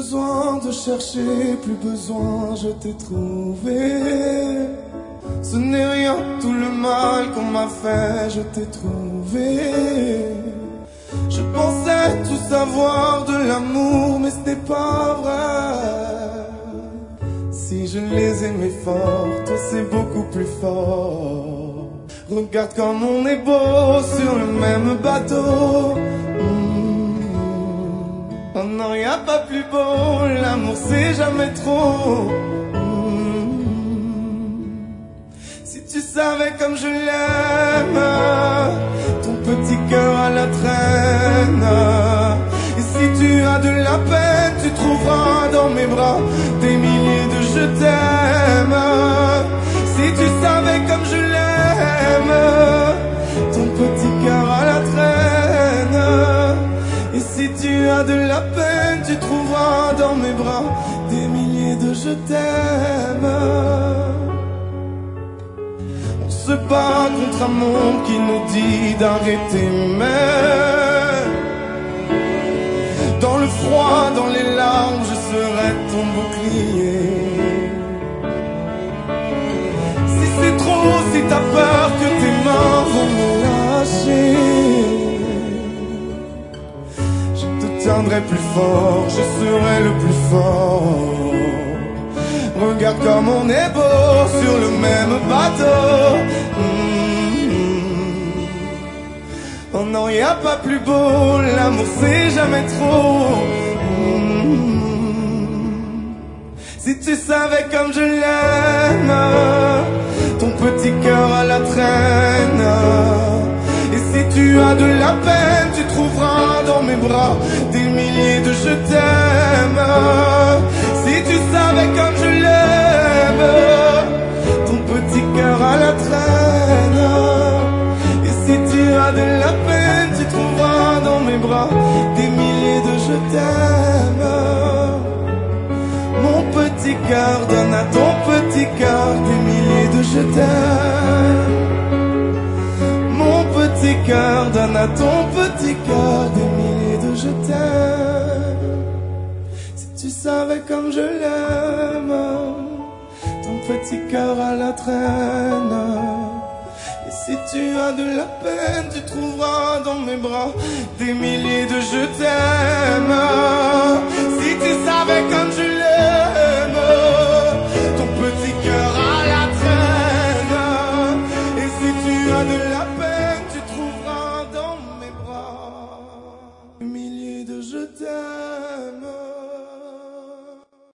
besoin de chercher, plus besoin, je t'ai trouvé. Ce n'est rien, tout le mal qu'on m'a fait, je t'ai trouvé. Je pensais tout savoir de l'amour, mais ce n'est pas vrai. Si je les aimais fort, toi c'est beaucoup plus fort. Regarde comme on est beau sur le même bateau. Oh non, y a pas plus beau, l'amour c'est jamais trop. Si tu savais comme je l'aime, ton petit cœur à la traîne. Et si tu as de la peine, tu trouveras dans mes bras des milliers de je t'aime. Si tu savais comme je l'aime, ton petit cœur à la traîne. Et si tu as de la peine, tu trouveras dans mes bras des milliers de je t'aime. On se bat contre un monde qui nous dit d'arrêter, mais dans le froid, dans les larmes, je serai ton bouclier. Si c'est trop, si t'as peur que tes mains vont me lâcher, je te tiendrai plus fort, je serai le plus fort. Regarde comme on est beau sur le même bateau. Oh non, y a pas plus beau, l'amour c'est jamais trop. Si tu savais comme je l'aime, ton petit cœur à la traîne. Et si tu as de la peine, tu trouveras dans mes bras des milliers de je t'aime. Si tu savais comme je l'aime, ton petit cœur à la traîne. Et si tu as de la peine, tu trouveras dans mes bras des milliers de je t'aime. Mon petit cœur donne à ton petit cœur des milliers de je t'aime. Mon petit cœur donne à ton petit cœur des milliers de je t'aime. Si tu savais comme je l'aime, ton petit cœur à la traîne. Et si tu as de la peine, tu trouveras dans mes bras des milliers de je t'aime. Si tu savais comme je l'aime, ton petit cœur à la traîne. Et si tu as de la peine, tu trouveras dans mes bras des milliers de je t'aime.